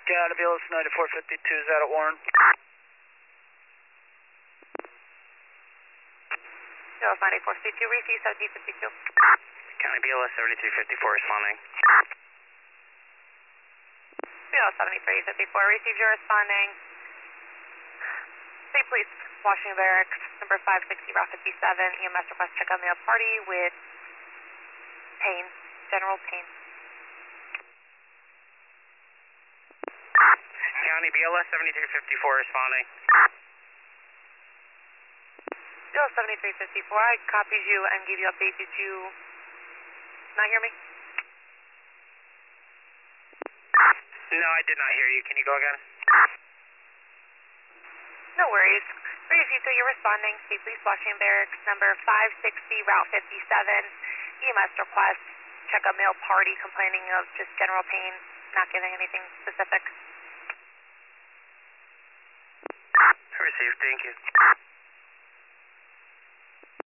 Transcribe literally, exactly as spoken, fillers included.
Got a B L S ninety-four fifty-two, is that at Warren? B L S ninety-four fifty-two, receive seventy fifty-two. County B L S seventy-three fifty-four responding. B L S seventy-three fifty-four, receive your responding. State Police, Washington Barracks, number five sixty, Route fifty-seven, E M S request check on male party with pain, general pain. County B L S seventy-three fifty-four responding. B L S seventy-three fifty-four, I copied you and gave you update. Did you not hear me? No, I did not hear you. Can you go again? No worries. three fifty-two, you're responding. State Police, Washington Barracks, number five sixty, Route fifty-seven, E M S request check on male party complaining of just general pain, not giving anything specific. Received, thank you.